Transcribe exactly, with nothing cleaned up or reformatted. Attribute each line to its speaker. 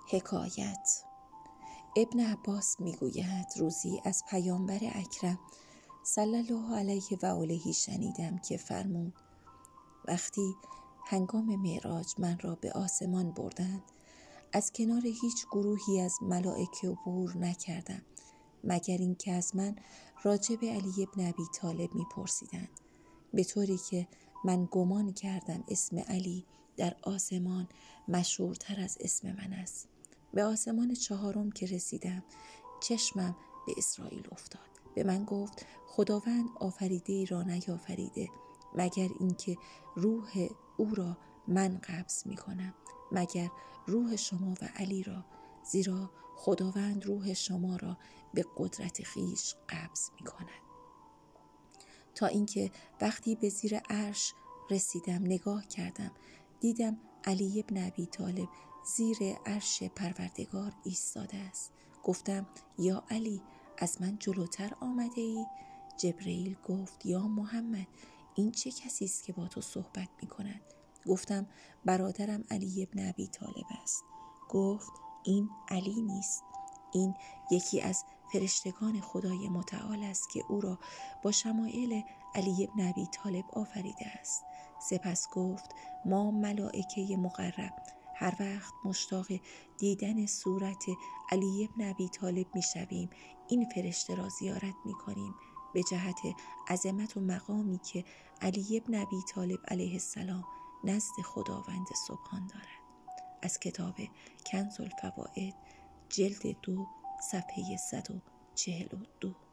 Speaker 1: حکایت. ابن عباس میگوید روزی از پیامبر اکرم صلی الله علیه و آله شنیدم که فرمود وقتی هنگام معراج من را به آسمان بردند از کنار هیچ گروهی از ملائکه عبور نکردم مگر اینکه از من راجع به علی ابن ابی طالب میپرسیدند، به طوری که من گمان کردم اسم علی در آسمان مشهورتر از اسم من است. به آسمان چهارم که رسیدم چشمم به اسرائیل افتاد. به من گفت خداوند آفریده ای را نیافریده مگر اینکه روح او را من قبض می کنم، مگر روح شما و علی را، زیرا خداوند روح شما را به قدرت خویش قبض می کند. تا اینکه وقتی به زیر عرش رسیدم نگاه کردم دیدم علی ابن ابی طالب زیر عرش پروردگار ایستاده است. گفتم یا علی از من جلوتر آمده ای؟ جبرئیل گفت یا محمد این چه کسی است که با تو صحبت می کند؟ گفتم برادرم علی ابن ابی طالب است. گفت این علی نیست، این یکی از فرشتگان خدای متعال است که او را با شمایل علی ابن ابی طالب آفریده است. سپس گفت ما ملائکه مقرب هر وقت مشتاق دیدن صورت علی ابن ابی طالب می شویم این فرشته را زیارت می کنیم به جهت عظمت و مقامی که علی ابن ابی طالب علیه السلام نزد خداوند سبحان دارد. از کتاب کنز الفوائد جلد دو صفحه صد و چهل و دو.